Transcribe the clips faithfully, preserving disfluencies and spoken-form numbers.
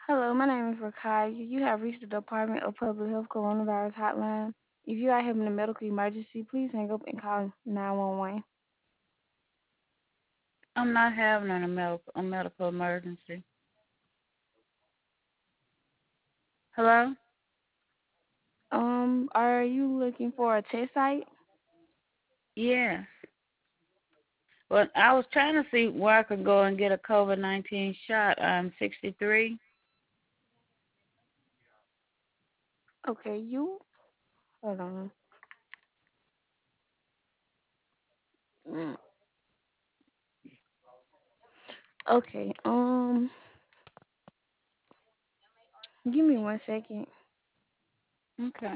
Hello, my name is Rakai. You have reached the Department of Public Health Coronavirus Hotline. If you are having a medical emergency, please hang up and call nine one one. I'm not having a medical a medical emergency. Hello? Um, are you looking for a test site? Yes. Well, I was trying to see where I could go and get a COVID nineteen shot. I'm sixty-three. Okay, you hold on. Mm, Okay, um, give me one second. Okay.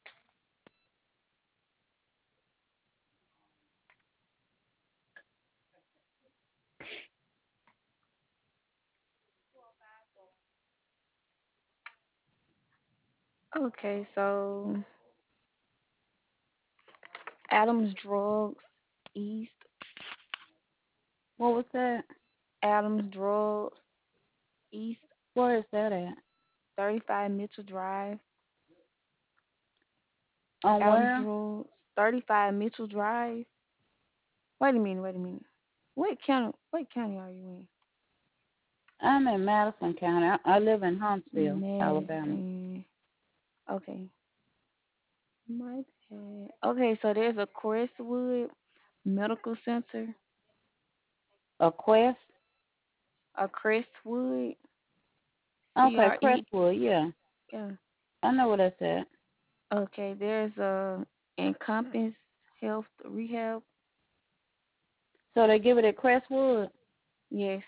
Okay, so Adams Drugs East, What was that? Adams Drugs East, Where is that at? thirty-five Mitchell Drive. On Adams where? Drugs, thirty-five Mitchell Drive. Wait a minute, wait a minute. What county? What county are you I'm in Madison County. I, I live in Huntsville, in? Alabama. Madison. Okay. My bad. Okay, so there's a Crestwood Medical Center. A Quest? A Crestwood. C Okay, R E. Crestwood, yeah. Yeah. I know where that's at. Okay, there's a Encompass Health Rehab. So they give it at Crestwood. Yes.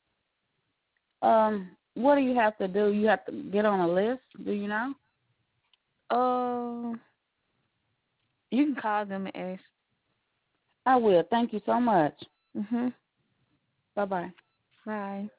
Um, what do you have to do? You have to get on a list, do you know? Um, you can call them and ask. I will. Thank you so much. Mhm. Bye bye. Bye.